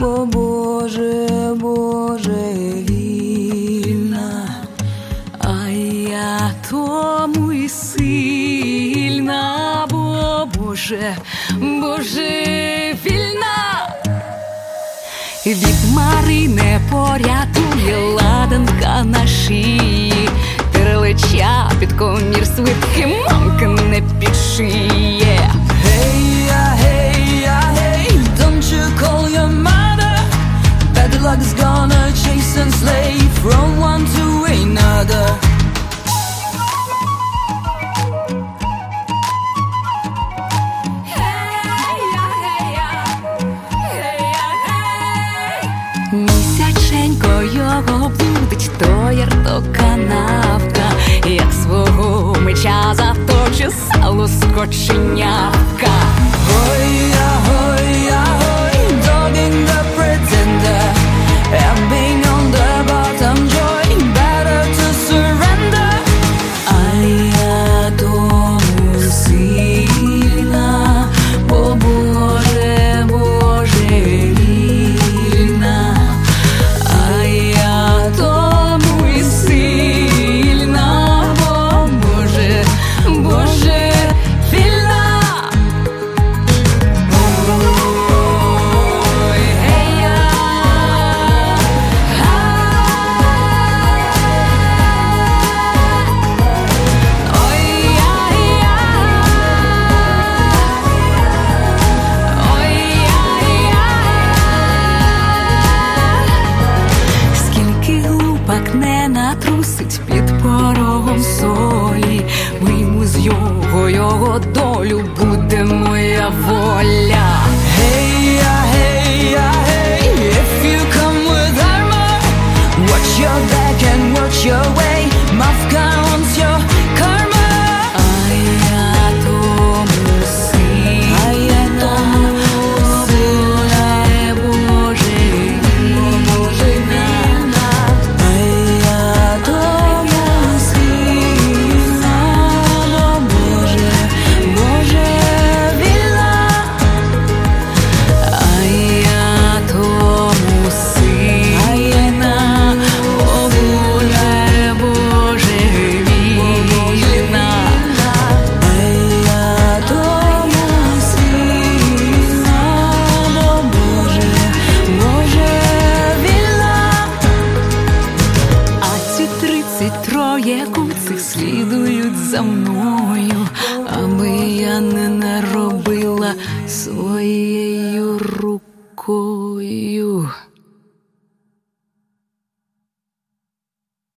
бо Боже, Боже, вільна, а я тому і сильна, бо Боже, Боже, вільна. Від мари не порятує ладанка на шиї, терлеча під комір свитки мамка не підшиє. Hey, don't you call your mother? Bad luck's gonna chase and slay from one to another. Місяченько його будить, то яр, то канавка, як свого меча заточе сало з коченявка. Hoya, hoya, hoy, dogging the pretender, ebbing on the bottom joy, better to surrender. А я тому сильна, бо Боже, Боже, вільна. А я тому і сильна, бо Боже, Боже, вільна. Ой, гей-я, скільки глупак не натрусить під порогом солі, вийму з його долю, буде моя воля. Hey, if you come with armor, watch your back and watch your way, mafka wants your karma. А я тому сильна, Боже, вільна. А я тому сильна, бо Боже, Боже, вільна. А я тому сильна, о Боже, Боже, вільна. А я тому сильна, бо Боже, Боже, вільна. А ці 33 куцих слідують за мною, аби я не наробила своєю рукою.